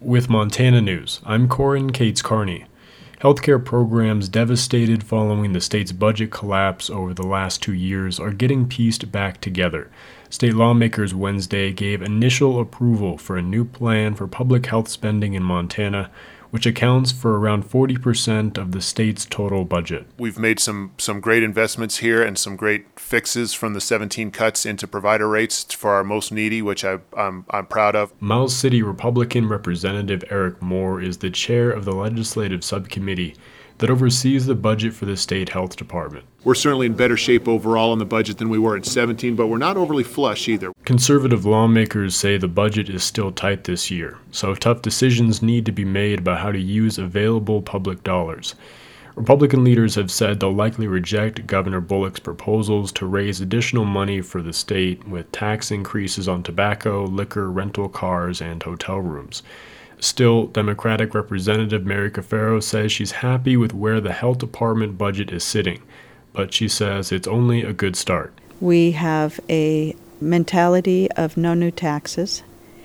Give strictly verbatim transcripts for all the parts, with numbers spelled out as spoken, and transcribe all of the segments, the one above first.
With Montana News, I'm Corin Cates Carney. Healthcare programs devastated following the state's budget collapse over the last two years are getting pieced back together. State lawmakers Wednesday gave initial approval for a new plan for public health spending in Montana, which accounts for around forty percent of the state's total budget. We've made some some great investments here and some great fixes from the seventeen cuts into provider rates for our most needy, which I, I'm, I'm proud of. Miles City Republican Representative Eric Moore is the chair of the legislative subcommittee that oversees the budget for the state health department. We're certainly in better shape overall on the budget than we were in seventeen, but we're not overly flush either. Conservative lawmakers say the budget is still tight this year, so tough decisions need to be made about how to use available public dollars. Republican leaders have said they'll likely reject Governor Bullock's proposals to raise additional money for the state with tax increases on tobacco, liquor, rental cars, and hotel rooms. Still, Democratic Representative Mary Cafaro says she's happy with where the health department budget is sitting, but she says it's only a good start. We have a mentality of no new taxes,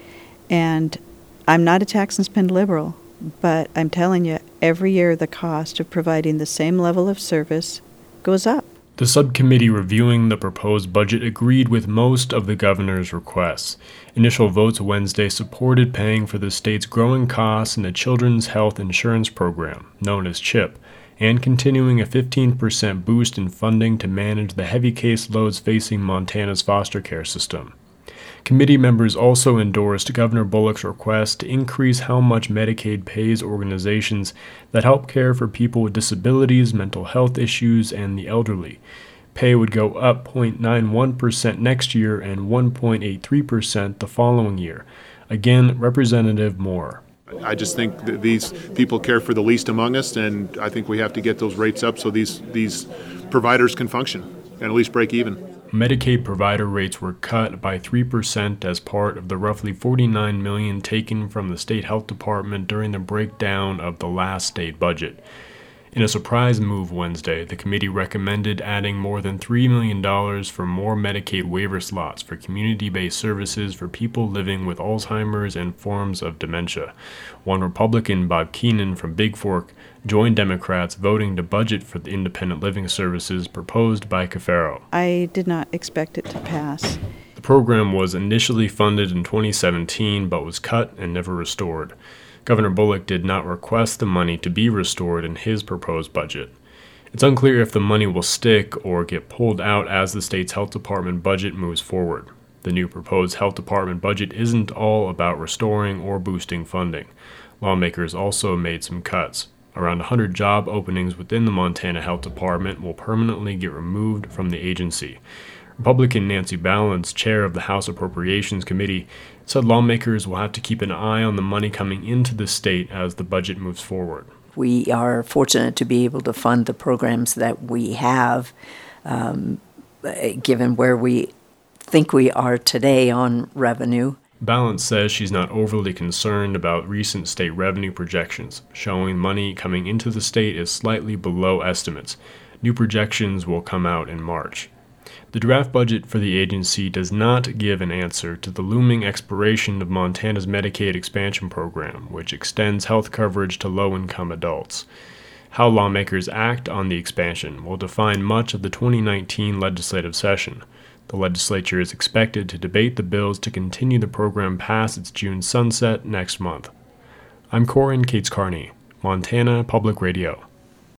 and I'm not a tax and spend liberal, but I'm telling you, every year the cost of providing the same level of service goes up. The subcommittee reviewing the proposed budget agreed with most of the governor's requests. Initial votes Wednesday supported paying for the state's growing costs in the Children's Health Insurance Program, known as CHIP, and continuing a fifteen percent boost in funding to manage the heavy caseloads facing Montana's foster care system. Committee members also endorsed Governor Bullock's request to increase how much Medicaid pays organizations that help care for people with disabilities, mental health issues, and the elderly. Pay would go up zero point nine one percent next year and one point eight three percent the following year. Again, Representative Moore. I just think that these people care for the least among us, and I think we have to get those rates up so these, these providers can function and at least break even. Medicaid provider rates were cut by three percent as part of the roughly forty-nine million dollars taken from the state health department during the breakdown of the last state budget. In a surprise move Wednesday, the committee recommended adding more than three million dollars for more Medicaid waiver slots for community-based services for people living with Alzheimer's and forms of dementia. One Republican, Bob Keenan from Big Fork, joined Democrats voting to budget for the independent living services proposed by Cafaro. I did not expect it to pass. The program was initially funded in twenty seventeen but was cut and never restored. Governor Bullock did not request the money to be restored in his proposed budget. It's unclear if the money will stick or get pulled out as the state's health department budget moves forward. The new proposed health department budget isn't all about restoring or boosting funding. Lawmakers also made some cuts. Around one hundred job openings within the Montana Health Department will permanently get removed from the agency. Republican Nancy Ballance, chair of the House Appropriations Committee, said lawmakers will have to keep an eye on the money coming into the state as the budget moves forward. We are fortunate to be able to fund the programs that we have, um, given where we think we are today on revenue. Ballance says she's not overly concerned about recent state revenue projections, showing money coming into the state is slightly below estimates. New projections will come out in March. The draft budget for the agency does not give an answer to the looming expiration of Montana's Medicaid expansion program, which extends health coverage to low-income adults. How lawmakers act on the expansion will define much of the twenty nineteen legislative session. The legislature is expected to debate the bills to continue the program past its June sunset next month. I'm Corin Cates Carney, Montana Public Radio.